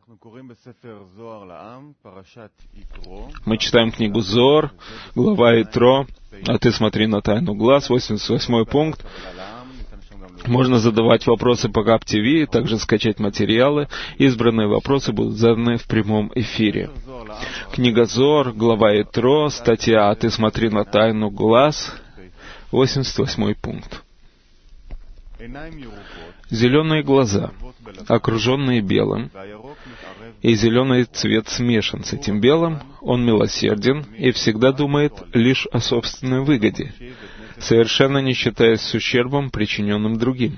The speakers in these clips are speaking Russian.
Мы читаем книгу Зоар, глава Итро, а ты смотри на тайну глаз, 88 пункт. Можно задавать вопросы по ГАП ТВ, также скачать материалы. Избранные вопросы будут заданы в прямом эфире. Книга Зоар, глава Итро, статья «А ты смотри на тайну глаз», 88 пункт. Зеленые глаза, окруженные белым, и зеленый цвет смешан с этим белым, он милосерден и всегда думает лишь о собственной выгоде, совершенно не считаясь с ущербом, причиненным другим.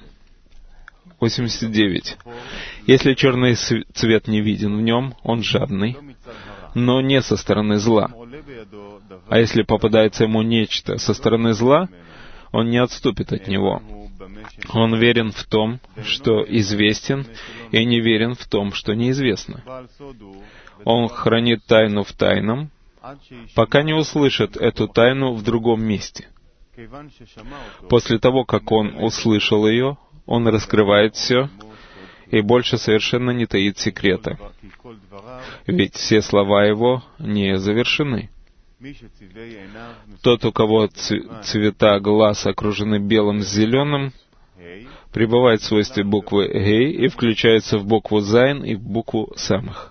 89. Если черный цвет не виден в нем, он жадный, но не со стороны зла. А если попадается ему нечто со стороны зла, он не отступит от него. Он верен в том, что известен, и не верен в том, что неизвестно. Он хранит тайну в тайном, пока не услышит эту тайну в другом месте. После того, как он услышал ее, он раскрывает все и больше совершенно не таит секрета. Ведь все слова его не завершены. Тот, у кого цвета глаз окружены белым с зеленым, пребывает в свойстве буквы «гей» и включается в букву «зайн» и в букву «самых».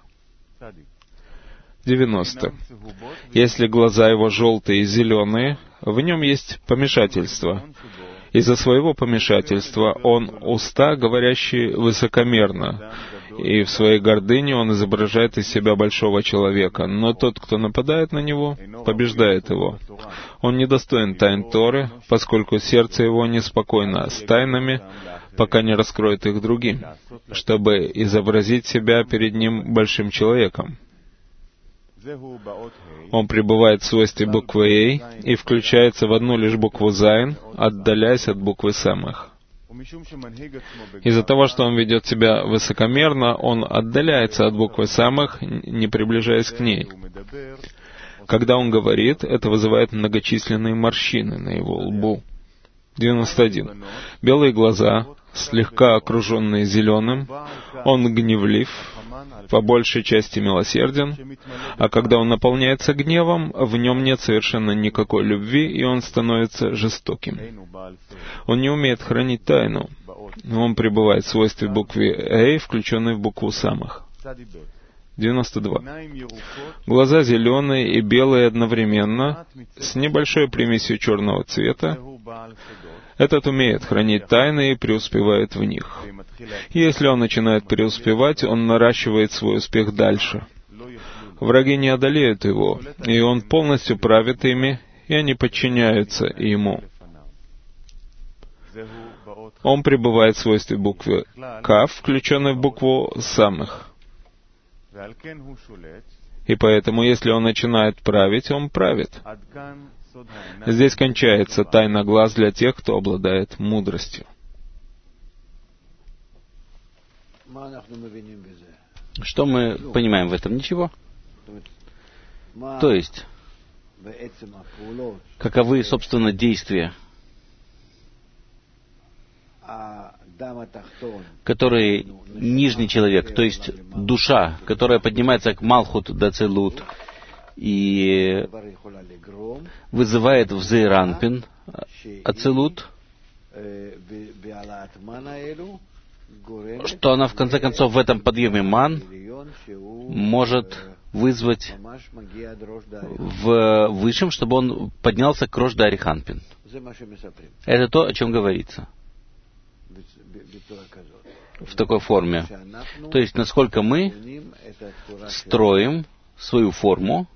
90. Если глаза его желтые и зеленые, в нем есть помешательство. Из-за своего помешательства он уста, говорящие высокомерно, и в своей гордыне он изображает из себя большого человека, но тот, кто нападает на него, побеждает его. Он недостоин тайн Торы, поскольку сердце его неспокойно с тайнами, пока не раскроет их другим, чтобы изобразить себя перед ним большим человеком. Он пребывает в свойстве буквы «эй» и включается в одну лишь букву «зайн», отдаляясь от буквы «самых». Из-за того, что он ведет себя высокомерно, он отдаляется от буквы «самых», не приближаясь к ней. Когда он говорит, это вызывает многочисленные морщины на его лбу. 91. Белые глаза, слегка окруженные зеленым, он гневлив, по большей части милосерден, а когда он наполняется гневом, в нем нет совершенно никакой любви, и он становится жестоким. Он не умеет хранить тайну, но он пребывает в свойстве буквы «эй», включенной в букву «самых». 92. Глаза зеленые и белые одновременно, с небольшой примесью черного цвета. Этот умеет хранить тайны и преуспевает в них. Если он начинает преуспевать, он наращивает свой успех дальше. Враги не одолеют его, и он полностью правит ими, и они подчиняются ему. Он пребывает в свойстве буквы «кав», включенной в букву «самых». И поэтому, если он начинает править, он правит. Здесь кончается тайна глаз для тех, кто обладает мудростью. Что мы понимаем в этом? Ничего. То есть, каковы, собственно, действия, которые нижний человек, то есть душа, которая поднимается к Малхут Дацелут и вызывает в Зейранпин Ацелут, что она, в конце концов, в этом подъеме Ман может вызвать в Высшем, чтобы он поднялся к Рош Дариханпин. Это то, о чем говорится. В такой форме. То есть, насколько мы строим свою форму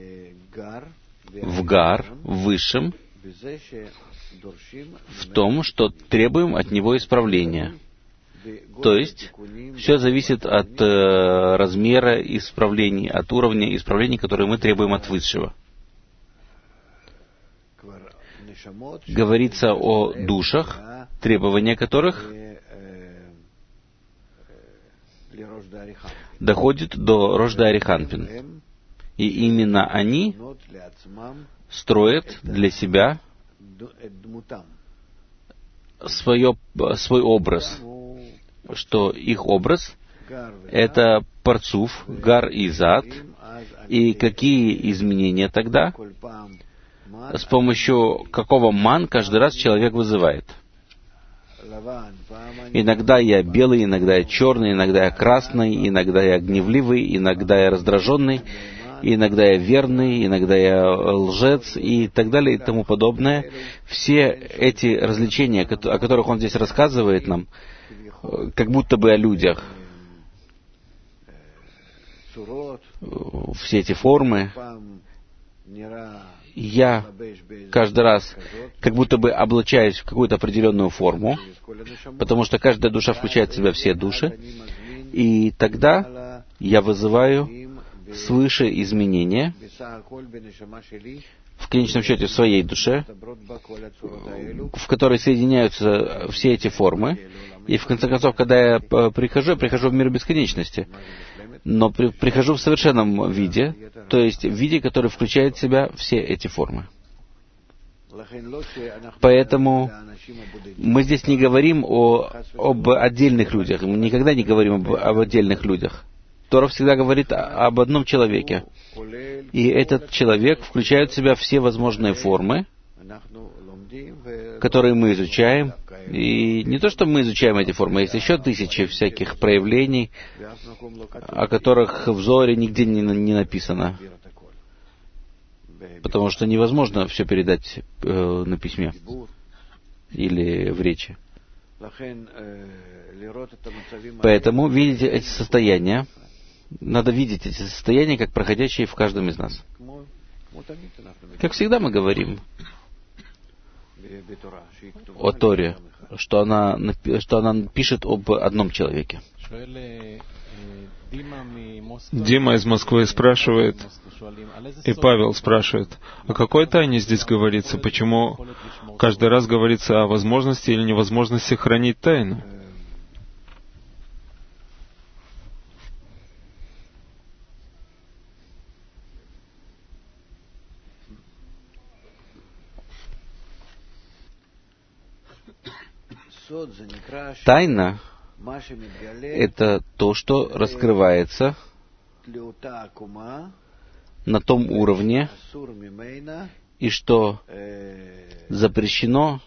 в Гар, в Высшем, в том, что требуем от него исправления. То есть, все зависит от размера исправлений, от уровня исправлений, которые мы требуем от Высшего. Говорится о душах, требования которых доходит до Рош Дариханпин. И именно они строят для себя свой образ, что их образ это парцуф, гар и зад, и какие изменения тогда, с помощью какого ман каждый раз человек вызывает. Иногда я белый, иногда я черный, иногда я красный, иногда я гневливый, иногда я раздраженный, иногда я верный, иногда я лжец и так далее и тому подобное. Все эти развлечения, о которых он здесь рассказывает нам, как будто бы о людях, все эти формы, я каждый раз как будто бы облачаюсь в какую-то определенную форму, потому что каждая душа включает в себя все души, и тогда я вызываю свыше изменения в конечном счете в своей душе, в которой соединяются все эти формы, и в конце концов, когда я прихожу в мир бесконечности, но прихожу в совершенном виде, то есть в виде, который включает в себя все эти формы. Поэтому мы здесь не говорим об отдельных людях, мы никогда не говорим об отдельных людях. Тора всегда говорит об одном человеке. И этот человек включает в себя все возможные формы, которые мы изучаем. И не то, что мы изучаем эти формы, есть еще тысячи всяких проявлений, о которых в Зоаре нигде не написано. Потому что невозможно все передать на письме или в речи. Поэтому видите эти состояния, надо видеть эти состояния, как проходящие в каждом из нас. Как всегда мы говорим о Торе, что она пишет об одном человеке. Дима из Москвы спрашивает, и Павел спрашивает, о какой тайне здесь говорится? Почему каждый раз говорится о возможности или невозможности хранить тайну? Тайна — это то, что раскрывается на том уровне, и что запрещено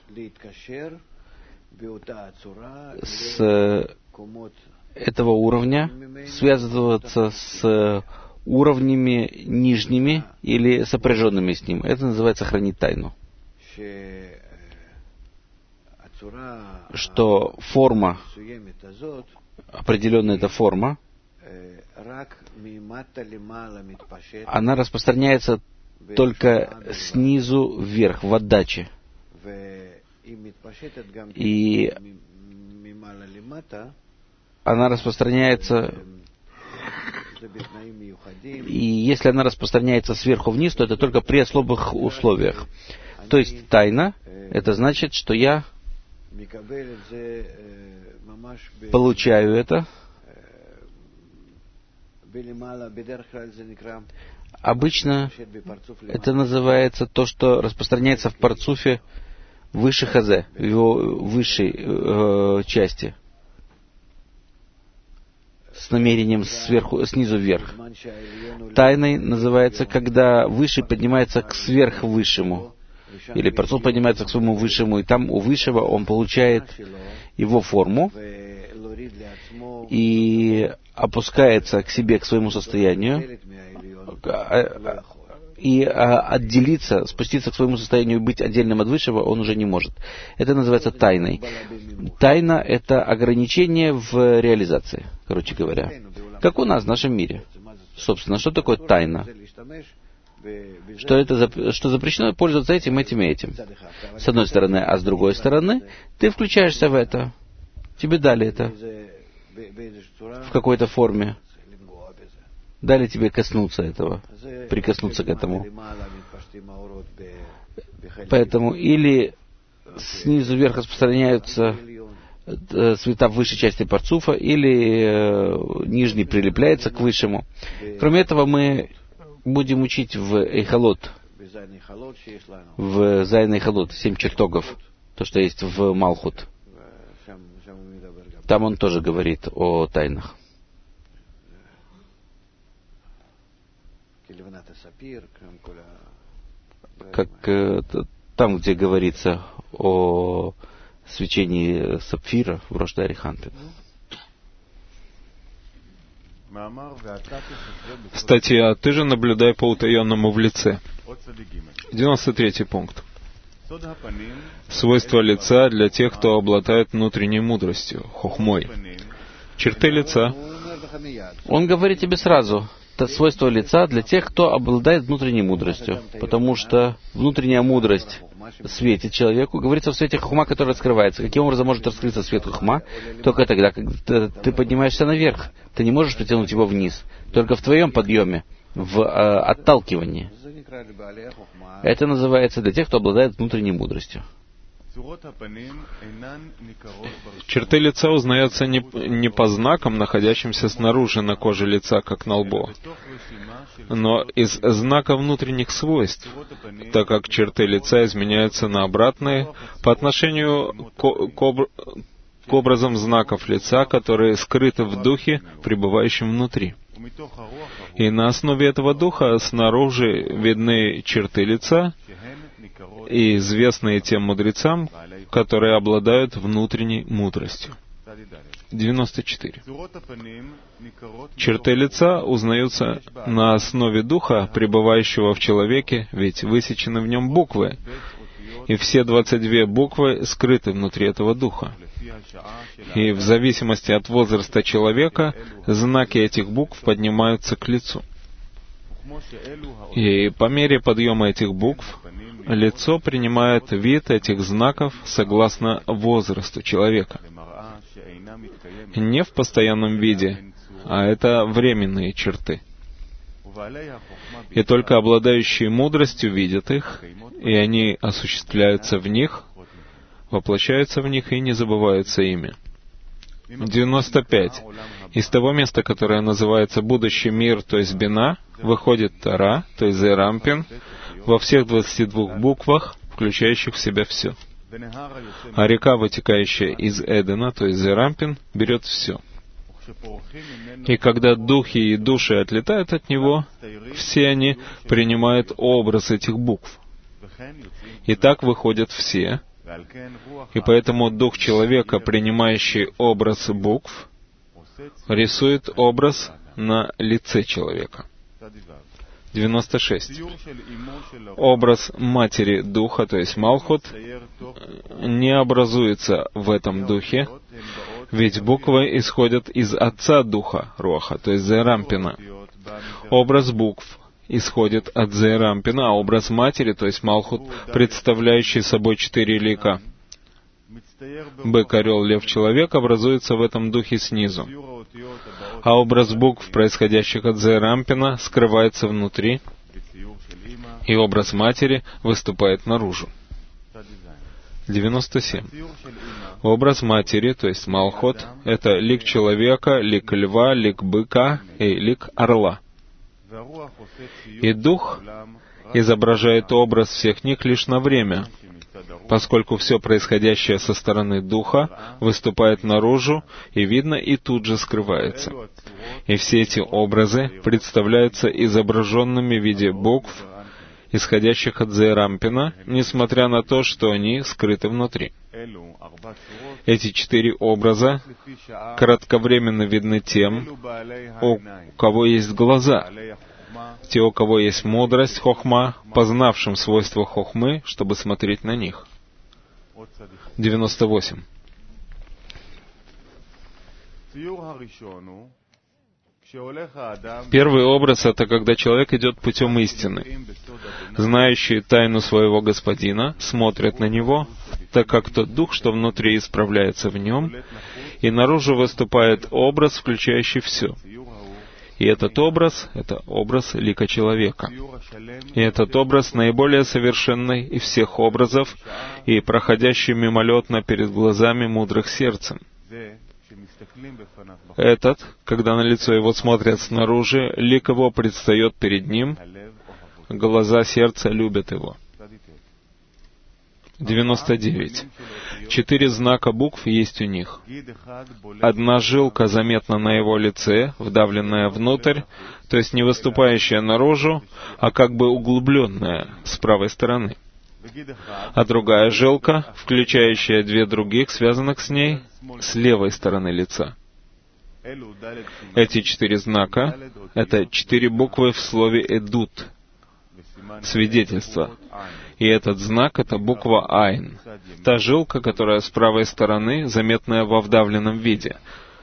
с этого уровня связываться с уровнями нижними или сопряженными с ним. Это называется хранить тайну. Что форма, определенная эта форма, она распространяется только снизу вверх, в отдаче. И она распространяется, и если она распространяется сверху вниз, то это только при особых условиях. То есть тайна, это значит, что я получаю это. Обычно это называется то, что распространяется в парцуфе выше хазе, в его высшей части, с намерением снизу вверх. Тайной называется, когда высший поднимается к сверхвысшему, или парцуф поднимается к своему высшему, и там у высшего он получает его форму и опускается к себе, к своему состоянию, и отделиться, спуститься к своему состоянию и быть отдельным от высшего он уже не может. Это называется тайной. Тайна — это ограничение в реализации, короче говоря. Как у нас в нашем мире. Собственно, что такое тайна? Что запрещено пользоваться этим, этим и этим. С одной стороны, а с другой стороны, ты включаешься в это. Тебе дали это в какой-то форме. Дали тебе коснуться этого, прикоснуться к этому. Поэтому или снизу вверх распространяются света в высшей части парцуфа, или нижний прилепляется к высшему. Кроме этого, мы будем учить в Эйхалот, в Зайн Эйхалот, 7 чертогов, то, что есть в Малхут. Там он тоже говорит о тайнах. как там, где говорится о свечении сапфира в Рош Ариханпин. Статья «Ты же наблюдай по утаенному в лице». 93 пункт. Свойства лица для тех, кто обладает внутренней мудростью, хохмой. Черты лица. Он говорит тебе сразу, это свойство лица для тех, кто обладает внутренней мудростью, потому что внутренняя мудрость светит человеку. Говорится в свете хохма, который раскрывается. Каким образом может раскрыться свет хохма? Только тогда, когда ты поднимаешься наверх. Ты не можешь притянуть его вниз. Только в твоем подъеме, в отталкивании. Это называется для тех, кто обладает внутренней мудростью. Черты лица узнаются не по знакам, находящимся снаружи на коже лица, как на лбу, но из знака внутренних свойств, так как черты лица изменяются на обратные по отношению к образам знаков лица, которые скрыты в духе, пребывающем внутри. И на основе этого духа снаружи видны черты лица, и известные тем мудрецам, которые обладают внутренней мудростью. 94. Черты лица узнаются на основе духа, пребывающего в человеке, ведь высечены в нем буквы, и все 22 буквы скрыты внутри этого духа. И в зависимости от возраста человека, знаки этих букв поднимаются к лицу. И по мере подъема этих букв, лицо принимает вид этих знаков согласно возрасту человека. Не в постоянном виде, а это временные черты. И только обладающие мудростью видят их, и они осуществляются в них, воплощаются в них и не забываются ими. 95. Из того места, которое называется будущий мир, то есть Бина, выходит Тора, то есть Зерампин, во всех 22 буквах, включающих в себя все. А река, вытекающая из Эдена, то есть Зерампин, берет все. И когда духи и души отлетают от него, все они принимают образ этих букв. И так выходят все. И поэтому дух человека, принимающий образ букв, рисует образ на лице человека. 96. Образ матери духа, то есть Малхут, не образуется в этом духе, ведь буквы исходят из отца духа, Роха, то есть Зерампина. Образ букв исходит от Зерампина, а образ матери, то есть Малхут, представляющий собой 4 лика. Бык, орел, лев, человек образуется в этом духе снизу. А образ букв, происходящих от Зерампина, скрывается внутри, и образ матери выступает наружу. 97. Образ матери, то есть Малхот, это лик человека, лик льва, лик быка и лик орла. И дух изображает образ всех них лишь на время, поскольку все происходящее со стороны духа выступает наружу и видно и тут же скрывается. И все эти образы представляются изображенными в виде букв, исходящих от Зерампина, несмотря на то, что они скрыты внутри. Эти 4 образа кратковременно видны тем, у кого есть глаза, те, у кого есть мудрость, хохма, познавшим свойства хохмы, чтобы смотреть на них. 98. Первый образ — это когда человек идет путем истины. Знающие тайну своего господина смотрят на него, так как тот дух, что внутри, исправляется в нем, и наружу выступает образ, включающий все. И этот образ — это образ лика человека. И этот образ наиболее совершенный из всех образов и проходящий мимолетно перед глазами мудрых сердцем. Этот, когда на лицо его смотрят снаружи, лик его предстает перед ним, глаза сердца любят его. 99. 4 знака букв есть у них. Одна жилка заметна на его лице, вдавленная внутрь, то есть не выступающая наружу, а как бы углубленная с правой стороны. А другая жилка, включающая 2 других, связанных с ней, с левой стороны лица. Эти 4 знака — это 4 буквы в слове «эдут», свидетельство. И этот знак — это буква «айн», та жилка, которая с правой стороны, заметная во вдавленном виде.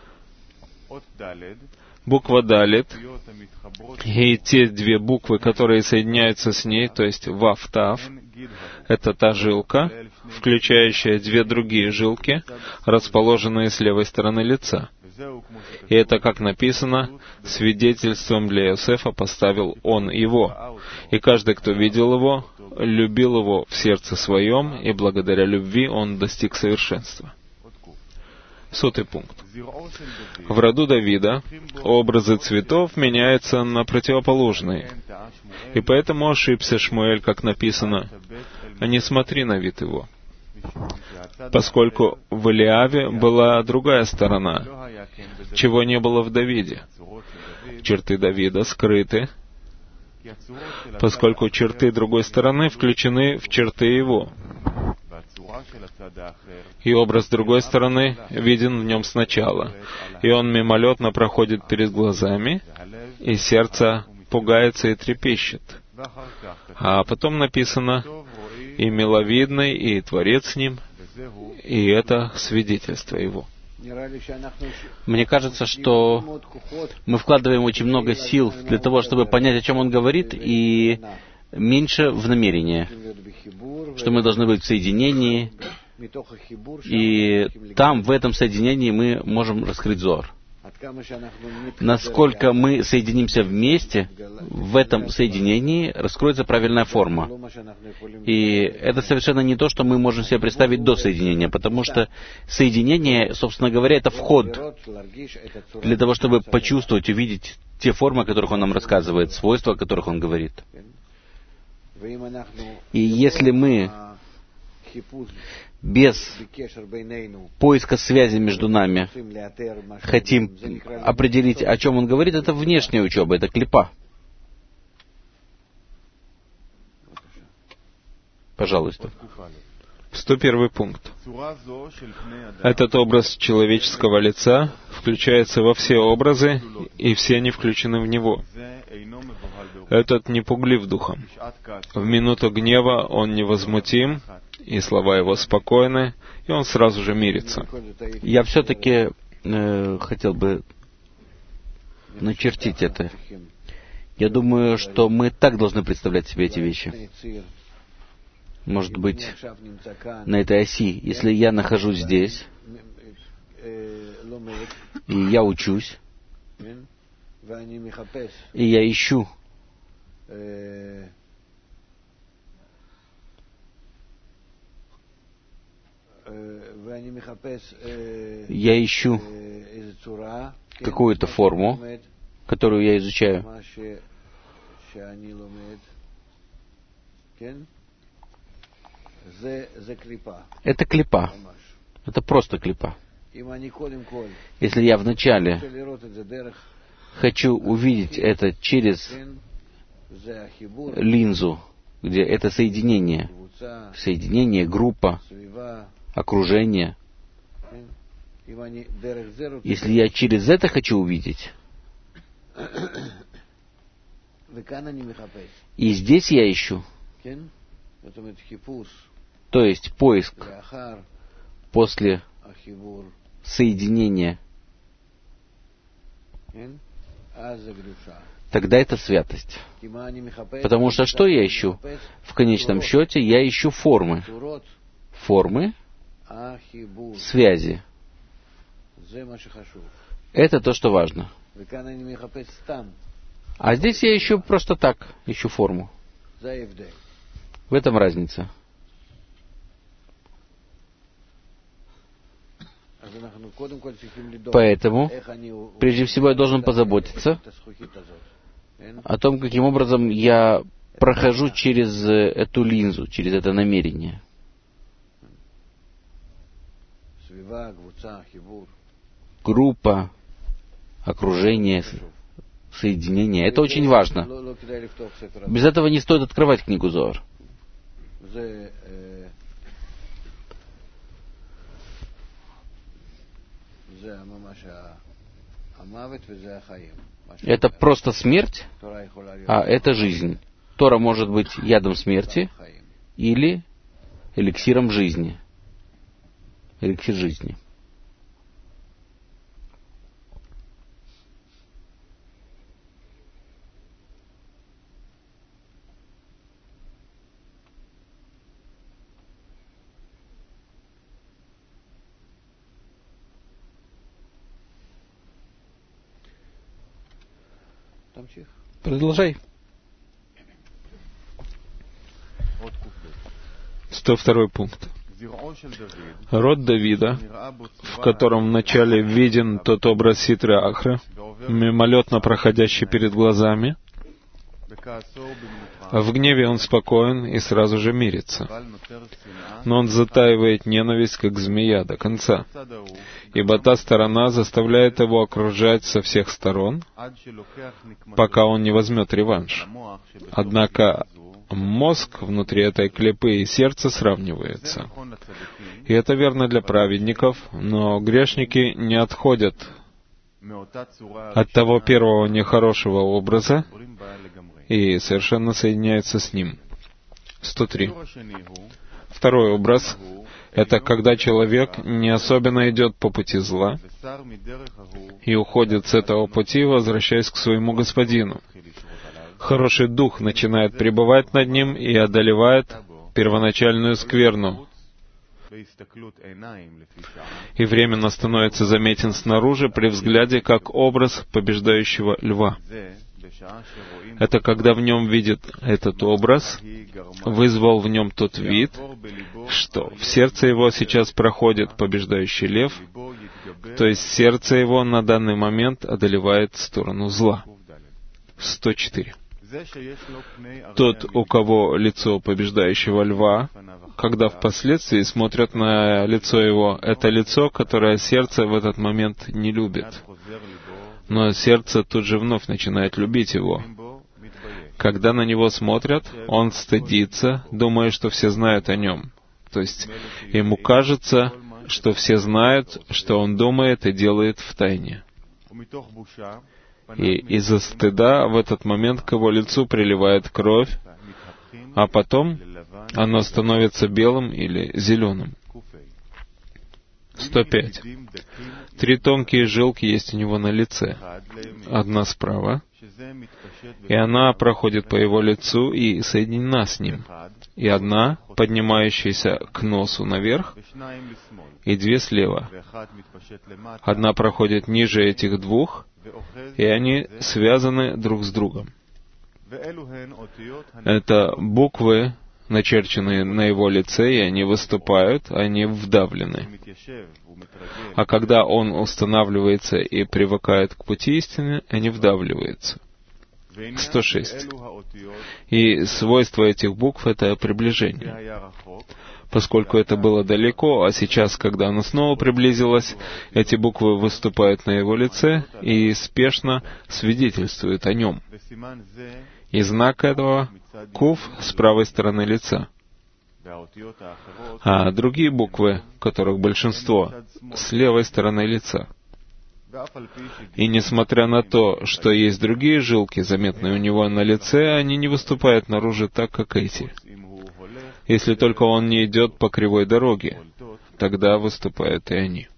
Буква «далет» и те 2 буквы, которые соединяются с ней, то есть «вав», «тав», это та жилка, включающая 2 другие жилки, расположенные с левой стороны лица. И это, как написано, свидетельством для Иосифа поставил он его. И каждый, кто видел его, любил его в сердце своем, и благодаря любви он достиг совершенства. 100-й пункт. В роду Давида образы цветов меняются на противоположные. И поэтому ошибся Шмуэль, как написано, «А не смотри на вид его». Поскольку в Элиаве была другая сторона, чего не было в Давиде. Черты Давида скрыты, поскольку черты другой стороны включены в черты его. И образ другой стороны виден в нем сначала, и он мимолетно проходит перед глазами, и сердце пугается и трепещет. А потом написано, и миловидный, и Творец с ним, и это свидетельство его. Мне кажется, что мы вкладываем очень много сил для того, чтобы понять, о чем он говорит, и меньше в намерение, что мы должны быть в соединении, и там, в этом соединении, мы можем раскрыть зор. Насколько мы соединимся вместе, в этом соединении раскроется правильная форма. И это совершенно не то, что мы можем себе представить до соединения, потому что соединение, собственно говоря, это вход для того, чтобы почувствовать, увидеть те формы, о которых он нам рассказывает, свойства, о которых он говорит. И если мы без поиска связи между нами хотим определить, о чем он говорит, это внешняя учеба, это клипа. Пожалуйста. 101 пункт. Этот образ человеческого лица включается во все образы, и все они включены в него. Этот не пуглив духом. В минуту гнева он невозмутим, и слова его спокойны, и он сразу же мирится. Я все-таки хотел бы начертить это. Я думаю, что мы так должны представлять себе эти вещи. Может быть, на этой оси. Если я нахожусь здесь, и я учусь, и я ищу какую-то форму, которую я изучаю. Это клипа. Это просто клипа. Если я вначале хочу увидеть это через линзу, где это соединение, группа, окружение. Если я через это хочу увидеть, и здесь я ищу, то есть поиск после соединения, тогда это святость. Потому что что я ищу? В конечном счете я ищу формы. Формы связи. Это то, что важно. А здесь я ищу просто так, ищу форму. В этом разница. Поэтому, прежде всего, я должен позаботиться о том, каким образом я прохожу через эту линзу, через это намерение. группа, окружение, соединение. Это очень важно. Без этого не стоит открывать книгу Зоар. Это просто смерть, а это жизнь. Тора может быть ядом смерти или эликсиром жизни. Эликсир жизни. Продолжай. 102 пункт. Род Давида, в котором вначале виден тот образ Ситры Ахры, мимолетно проходящий перед глазами, в гневе он спокоен и сразу же мирится. Но он затаивает ненависть, как змея, до конца, ибо та сторона заставляет его окружать со всех сторон, пока он не возьмет реванш. Однако мозг внутри этой клепы и сердце сравнивается. И это верно для праведников, но грешники не отходят от того первого нехорошего образа и совершенно соединяются с ним. 103. Второй образ — это когда человек не особенно идет по пути зла и уходит с этого пути, возвращаясь к своему господину. Хороший дух начинает пребывать над ним и одолевает первоначальную скверну, и временно становится заметен снаружи при взгляде как образ побеждающего льва. Это когда в нем видит этот образ, вызвал в нем тот вид, что в сердце его сейчас проходит побеждающий лев, то есть сердце его на данный момент одолевает сторону зла. 104. Тот, у кого лицо побеждающего льва, когда впоследствии смотрят на лицо его, это лицо, которое сердце в этот момент не любит. Но сердце тут же вновь начинает любить его. Когда на него смотрят, он стыдится, думая, что все знают о нем. То есть ему кажется, что все знают, что он думает и делает в тайне. И из-за стыда в этот момент к его лицу приливает кровь, а потом оно становится белым или зеленым. 105. 3 тонкие жилки есть у него на лице. Одна справа, и она проходит по его лицу и соединена с ним. И одна, поднимающаяся к носу наверх, и 2 слева. Одна проходит ниже этих 2, и они связаны друг с другом. Это буквы, начерченные на его лице, и они выступают, они вдавлены. А когда он устанавливается и привыкает к пути истины, они вдавливаются. 106. И свойство этих букв — это приближение. Поскольку это было далеко, а сейчас, когда оно снова приблизилось, эти буквы выступают на его лице и спешно свидетельствуют о нем. И знак этого — куф с правой стороны лица. А другие буквы, которых большинство, с левой стороны лица. И несмотря на то, что есть другие жилки, заметные у него на лице, они не выступают наружу так, как эти. Если только он не идет по кривой дороге, тогда выступают и они.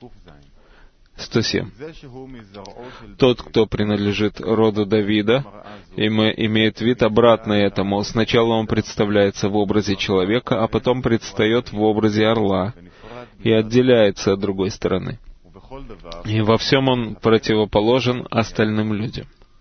107. Тот, кто принадлежит роду Давида, имеет вид обратный этому. Сначала он представляется в образе человека, а потом предстает в образе орла и отделяется от другой стороны. И во всем он противоположен остальным людям.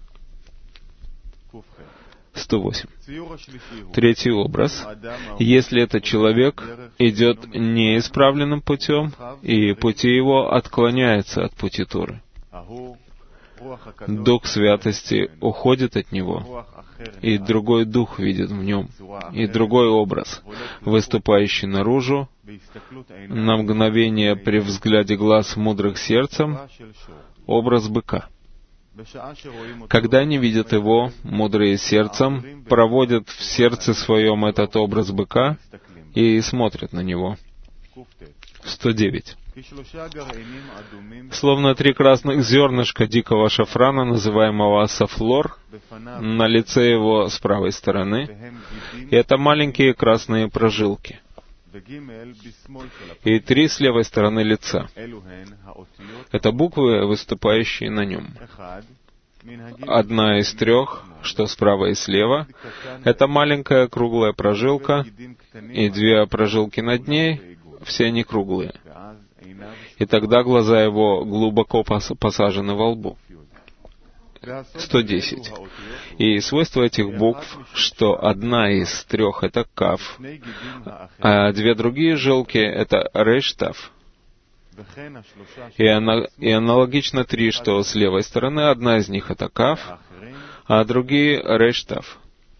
108. 3 образ. Если этот человек идет неисправленным путем, и пути его отклоняются от пути Торы. Дух святости уходит от него, и другой дух видит в нем, и другой образ, выступающий наружу, на мгновение при взгляде глаз мудрых сердцем, образ быка. Когда они видят его, мудрые сердцем, проводят в сердце своем этот образ быка и смотрят на него. 109. Словно 3 красных зернышка дикого шафрана, называемого сафлор, на лице его с правой стороны, и это маленькие красные прожилки. И 3 с левой стороны лица. Это буквы, выступающие на нем. Одна из 3, что справа и слева, это маленькая круглая прожилка, и 2 прожилки над ней, все они круглые. И тогда глаза его глубоко посажены во лбу. 110. И свойство этих букв, что одна из 3 — это каф, а 2 другие жилки — это рештав. И аналогично 3, что с левой стороны, одна из них — это каф, а другие — рештав.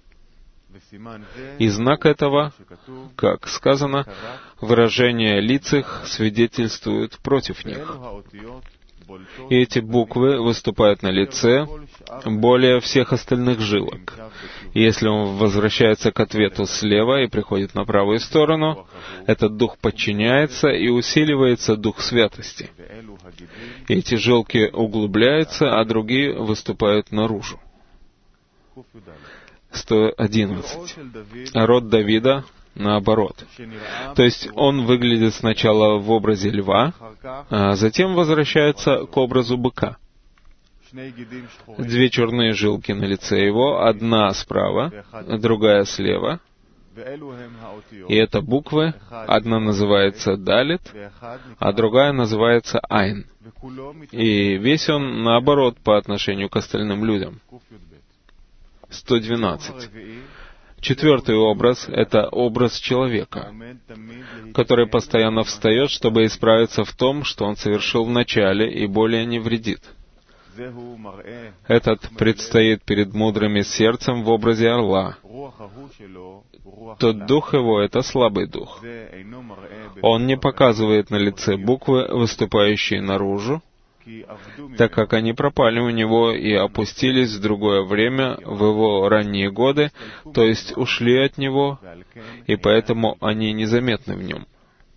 И знак этого, как сказано, выражения лиц их свидетельствуют против них. И эти буквы выступают на лице более всех остальных жилок. И если он возвращается к ответу слева и приходит на правую сторону, этот дух подчиняется и усиливается дух святости. И эти жилки углубляются, а другие выступают наружу. 111. Род Давида наоборот. То есть он выглядит сначала в образе льва, а затем возвращается к образу быка. 2 черные жилки на лице его, одна справа, другая слева. И это буквы, одна называется Далит, а другая называется Айн. И весь он наоборот по отношению к остальным людям. 112. 4-й образ — это образ человека, который постоянно встает, чтобы исправиться в том, что он совершил в начале, и более не вредит. Этот предстоит перед мудрыми сердцем в образе орла. Тот дух его — это слабый дух. Он не показывает на лице буквы, выступающие наружу, так как они пропали у него и опустились в другое время, в его ранние годы, то есть ушли от него, и поэтому они незаметны в нем.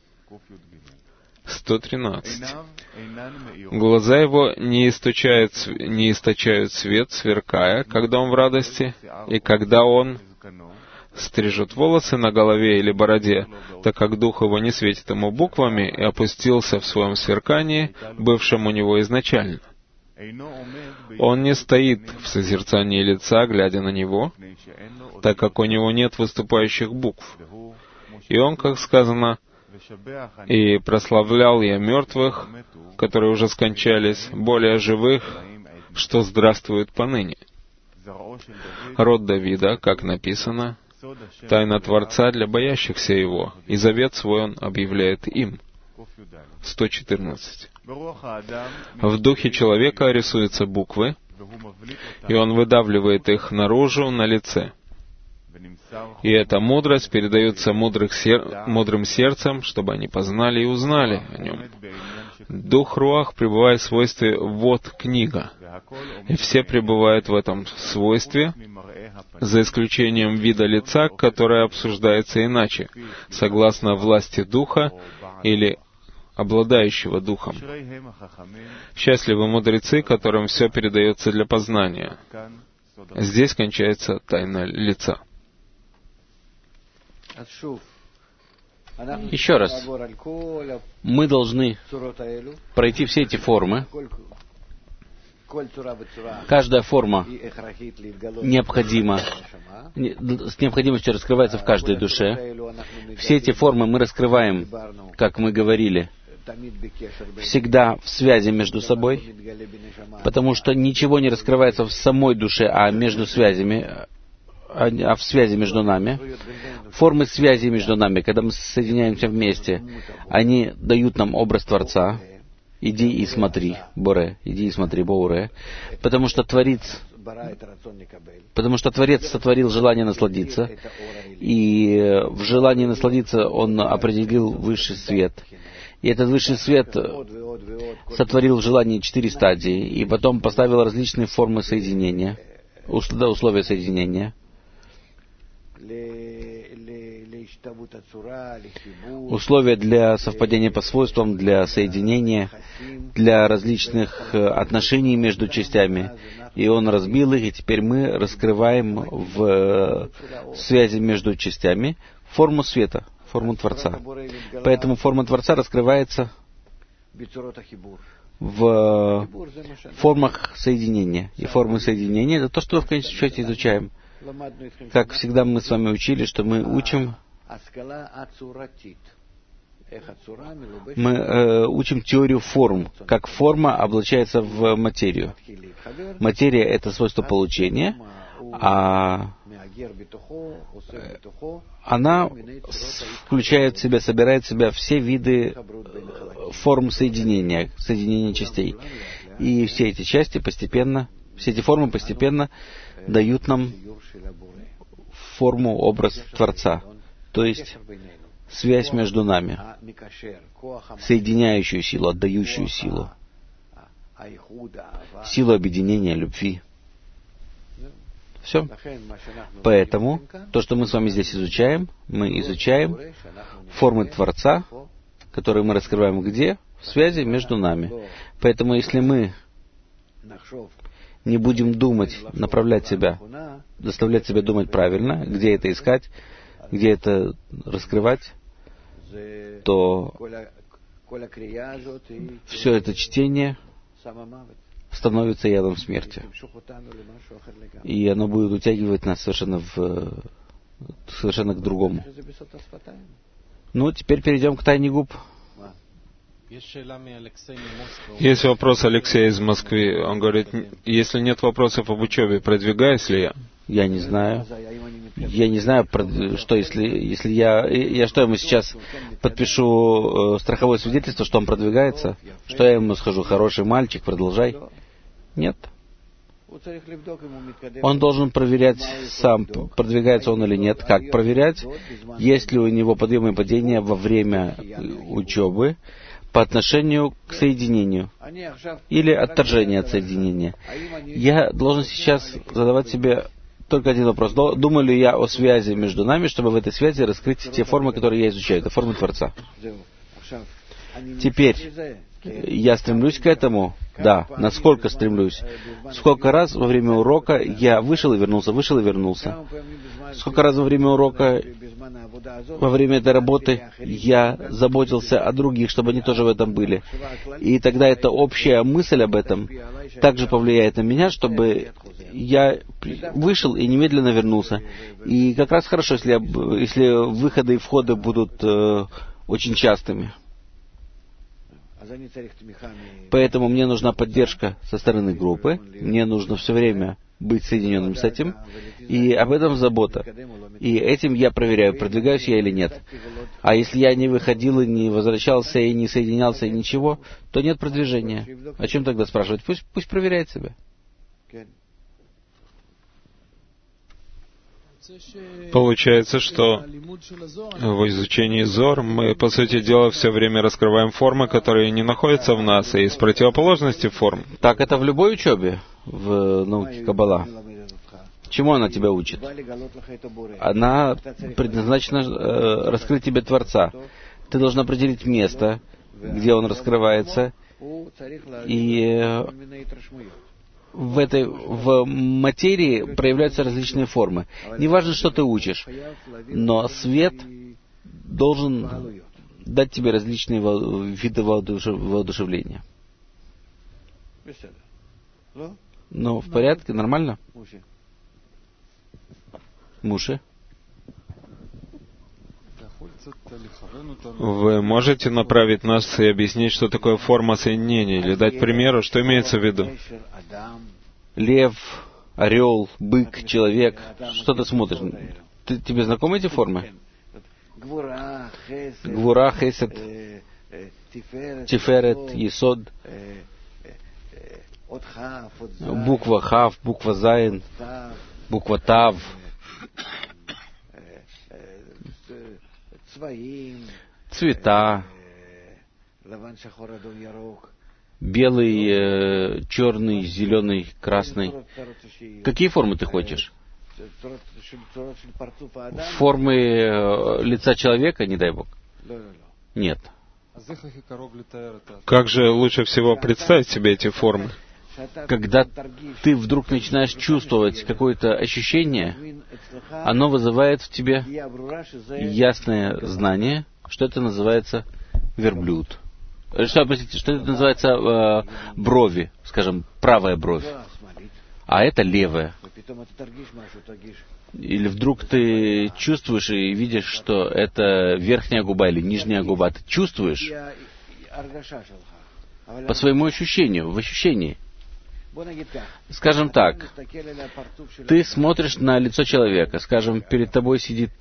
113. Глаза его не источают свет, сверкая, когда он в радости, и когда он стрижет волосы на голове или бороде, так как дух его не светит ему буквами и опустился в своем сверкании, бывшем у него изначально. Он не стоит в созерцании лица, глядя на него, так как у него нет выступающих букв. И он, как сказано, «И прославлял я мертвых, которые уже скончались, более живых, что здравствуют поныне». Род Давида, как написано, тайна Творца для боящихся Его, и завет свой Он объявляет им. 114. В духе человека рисуются буквы, и он выдавливает их наружу на лице. И эта мудрость передается мудрым сердцем, чтобы они познали и узнали о нем. Дух Руах пребывает в свойстве «вот книга», и все пребывают в этом свойстве, за исключением вида лица, которое обсуждается иначе, согласно власти Духа или обладающего Духом. Счастливы мудрецы, которым все передается для познания. Здесь кончается тайна лица. Еще раз, мы должны пройти все эти формы. Каждая форма с необходимостью раскрывается в каждой душе. Все эти формы мы раскрываем, как мы говорили, всегда в связи между собой, потому что ничего не раскрывается в самой душе, а между связями, а в связи между нами. Формы связи между нами, когда мы соединяемся вместе, они дают нам образ Творца, иди и смотри, Боре, иди и смотри, Боре, потому что Творец сотворил желание насладиться, и в желании насладиться Он определил высший свет. И этот высший свет сотворил в желании 4 стадии, и потом поставил различные формы соединения, условия соединения, условия для совпадения по свойствам, для соединения, для различных отношений между частями. И Он разбил их, и теперь мы раскрываем в связи между частями форму света, форму Творца. Поэтому форма Творца раскрывается в формах соединения. И формы соединения — это то, что мы в конечном счете изучаем. Как всегда мы с вами учили, что мы учим теорию форм, как форма облачается в материю. Материя — это свойство получения, а она включает в себя, собирает в себя все виды форм соединения частей. И все эти части постепенно, все эти формы постепенно дают нам форму, образ Творца, то есть связь между нами, соединяющую силу, отдающую силу, силу объединения, любви. Все. Поэтому то, что мы с вами здесь изучаем, мы изучаем формы Творца, которые мы раскрываем где? В связи между нами. Поэтому если мы не будем думать, направлять себя, заставлять себя думать правильно, где это искать, где это раскрывать, то все это чтение становится ядом смерти. И оно будет утягивать нас совершенно к другому. Ну, теперь перейдем к тайне губ. Есть вопрос Алексея из Москвы. Он говорит, если нет вопросов об учебе, продвигаюсь ли я? Я не знаю. Я не знаю, что если я что ему сейчас подпишу страховое свидетельство, что он продвигается, что я ему скажу, хороший мальчик, продолжай. Нет. Он должен проверять сам, продвигается он или нет. Как проверять? Есть ли у него подъемы и падения во время учебы по отношению к соединению или отторжение от соединения. Я должен сейчас задавать себе только один вопрос. Думаю ли я о связи между нами, чтобы в этой связи раскрыть те формы, которые я изучаю? Это формы Творца. Теперь я стремлюсь к этому? Да. Насколько стремлюсь? Сколько раз во время урока я вышел и вернулся? Сколько раз во время урока, во время этой работы, я заботился о других, чтобы они тоже в этом были? И тогда эта общая мысль об этом также повлияет на меня, чтобы я вышел и немедленно вернулся. И как раз хорошо, если выходы и входы будут очень частыми. Поэтому мне нужна поддержка со стороны группы, мне нужно все время быть соединенным с этим, и об этом забота. И этим я проверяю, продвигаюсь я или нет. А если я не выходил и не возвращался, и не соединялся, и ничего, то нет продвижения. О чем тогда спрашивать? Пусть проверяет себя. Получается, что в изучении Зор мы, по сути дела, все время раскрываем формы, которые не находятся в нас, и из противоположности форм. Так это в любой учебе, в науке Каббала. Чему она тебя учит? Она предназначена раскрыть тебе Творца. Ты должен определить место, где он раскрывается, и в материи проявляются различные формы. Неважно, что ты учишь, но свет должен дать тебе различные виды воодушевления. Ну, в порядке? Нормально? Муши? Вы можете направить нас и объяснить, что такое форма соединения, или дать примеры, что имеется в виду? Лев, орел, бык, человек. Что ты смотришь? Тебе знакомы эти формы? Гвура, хесед, Тиферет, Есод, буква Хав, буква Зайн, буква Тав, цвета, белый, черный, зеленый, красный. Какие формы ты хочешь? Формы лица человека, не дай Бог? Нет. Как же лучше всего представить себе эти формы? Когда ты вдруг начинаешь чувствовать какое-то ощущение, оно вызывает в тебе ясное знание, что это называется верблюд. Простите, что это называется брови, скажем, правая бровь, а это левая. Или вдруг ты чувствуешь и видишь, что это верхняя губа или нижняя губа. Ты чувствуешь по своему ощущению, в ощущении. Скажем так, ты смотришь на лицо человека, скажем, перед тобой сидит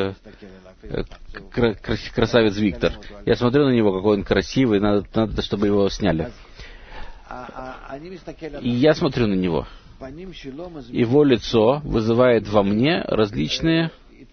красавец Виктор. Я смотрю на него, какой он красивый, надо, чтобы его сняли. И я смотрю на него. Его лицо вызывает во мне различные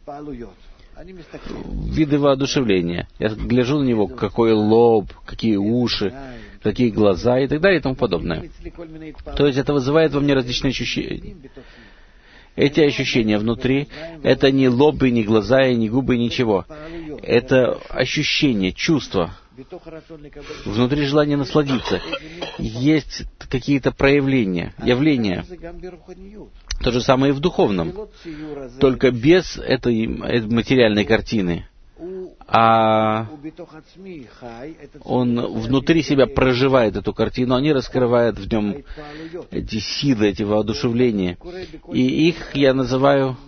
виды воодушевления. Я гляжу на него, какой лоб, какие уши, какие глаза и так далее и тому подобное. То есть это вызывает во мне различные ощущения. Эти ощущения внутри, это не лоб, и не глаза, и не губы, и ничего. Это ощущение, чувство. Внутри желание насладиться. Есть какие-то проявления, явления. То же самое и в духовном. Только без этой материальной картины. А он внутри себя проживает эту картину, они раскрывают в нем эти силы, эти воодушевления. И их я называю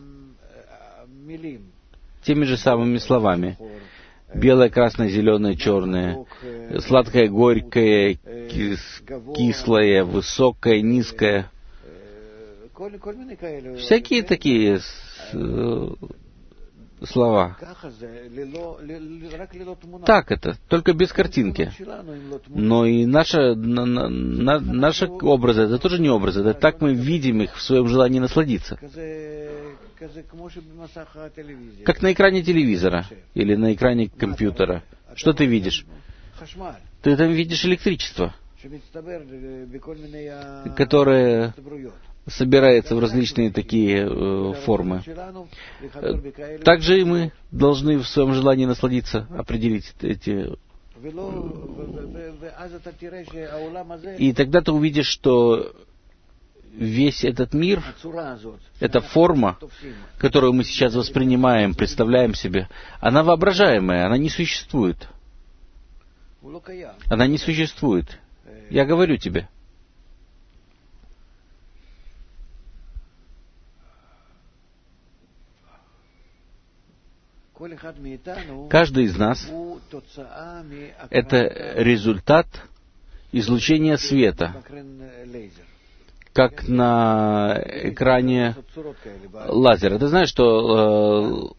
теми же самыми словами. Белое, красное, зеленое, черное, сладкое, горькое, кислое, высокое, низкое. Всякие такие слова. Так это, только без картинки. Но и наши образы, это тоже не образы, это так мы видим их в своем желании насладиться. Как на экране телевизора или на экране компьютера. Что ты видишь? Ты там видишь электричество, которое собирается в различные такие формы. Также и мы должны в своем желании насладиться, определить эти. И тогда ты увидишь, что весь этот мир, эта форма, которую мы сейчас воспринимаем, представляем себе, она воображаемая, она не существует. Она не существует. Я говорю тебе. Каждый из нас — это результат излучения света, как на экране лазера. Ты знаешь, что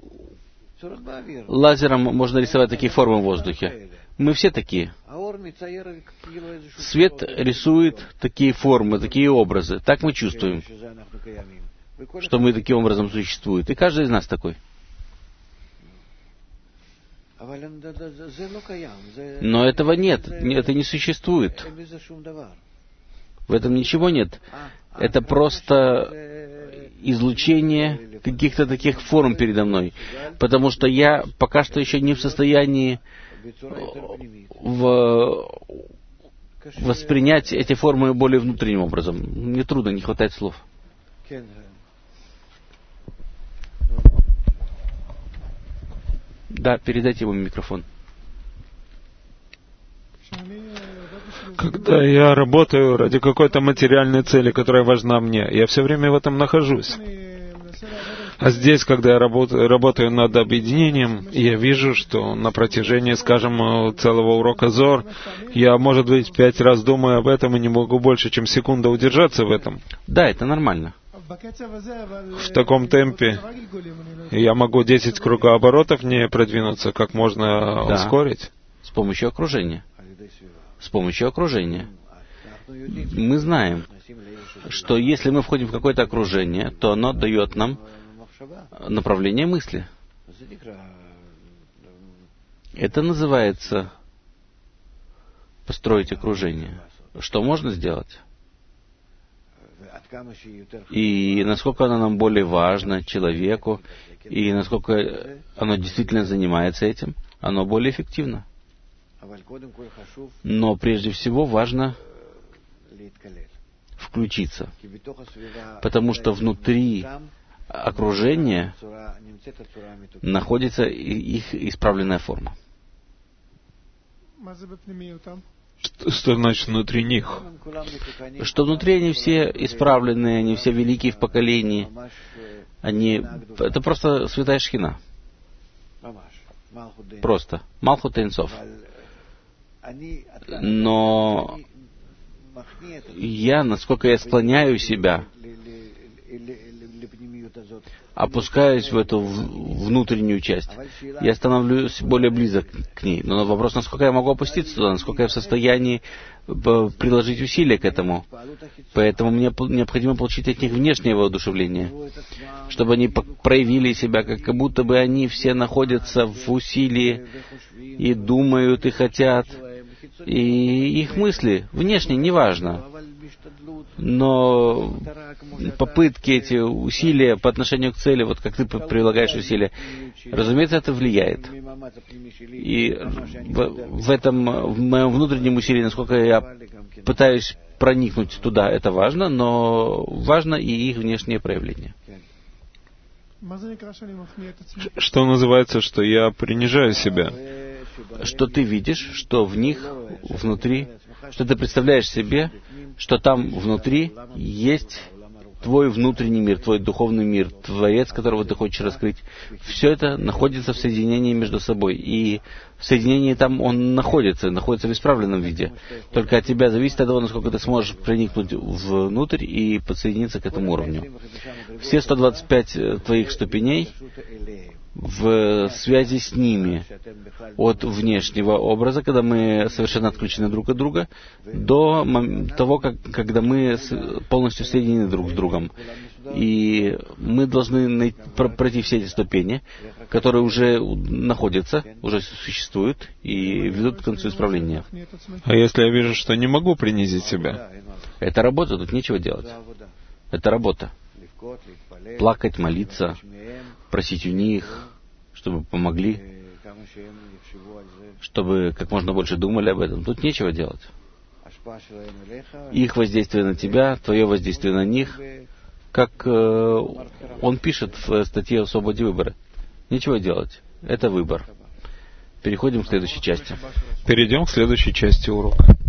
лазером можно рисовать такие формы в воздухе? Мы все такие. Свет рисует такие формы, такие образы. Так мы чувствуем, что мы таким образом существуем. И каждый из нас такой. Но этого нет, это не существует. В этом ничего нет. Это просто излучение каких-то таких форм передо мной. Потому что я пока что еще не в состоянии воспринять эти формы более внутренним образом. Мне трудно, не хватает слов. Да, передайте ему микрофон. Когда я работаю ради какой-то материальной цели, которая важна мне, я все время в этом нахожусь. А здесь, когда я работаю над объединением, я вижу, что на протяжении, скажем, целого урока Зор, я, может быть, 5 раз думаю об этом и не могу больше, чем секунда удержаться в этом. Да, это нормально. В таком темпе я могу 10 кругооборотов не продвинуться, как можно ускорить. С помощью окружения. С помощью окружения. Мы знаем, что если мы входим в какое-то окружение, то оно дает нам направление мысли. Это называется построить окружение. Что можно сделать? И насколько оно нам более важно, человеку, и насколько оно действительно занимается этим, оно более эффективно. Но прежде всего важно включиться, потому что внутри окружения находится их исправленная форма. Что значит внутри них? Что внутри они все исправленные, они все великие в поколении. Это просто святая шхина. Просто. Малхут эйн соф. Но я, насколько я склоняю себя, опускаюсь в эту внутреннюю часть, я становлюсь более близок к ней. Но вопрос, насколько я могу опуститься туда, насколько я в состоянии приложить усилия к этому. Поэтому мне необходимо получить от них внешнее воодушевление, чтобы они проявили себя, как будто бы они все находятся в усилии и думают, и хотят. И их мысли внешне неважно. Но попытки, эти усилия по отношению к цели, вот как ты прилагаешь усилия, разумеется, это влияет. И в моем внутреннем усилии, насколько я пытаюсь проникнуть туда, это важно, но важно и их внешнее проявление. Что называется, что я принижаю себя? Что ты видишь, что в них, внутри, что ты представляешь себе, что там внутри есть твой внутренний мир, твой духовный мир, Творец, которого ты хочешь раскрыть. Все это находится в соединении между собой. И в соединении там он находится в исправленном виде. Только от тебя зависит от того, насколько ты сможешь проникнуть внутрь и подсоединиться к этому уровню. Все 125 твоих ступеней в связи с ними, от внешнего образа, когда мы совершенно отключены друг от друга, до того, когда мы полностью соединены друг с другом. И мы должны пройти все эти ступени, которые уже находятся, уже существуют и ведут к концу исправления. А если я вижу, что не могу принизить себя? Это работа, тут нечего делать. Это работа. Плакать, молиться, просить у них, чтобы помогли, чтобы как можно больше думали об этом. Тут нечего делать. Их воздействие на тебя, твое воздействие на них, как он пишет в статье о свободе выбора. Нечего делать. Это выбор. Переходим к следующей части. Перейдем к следующей части урока.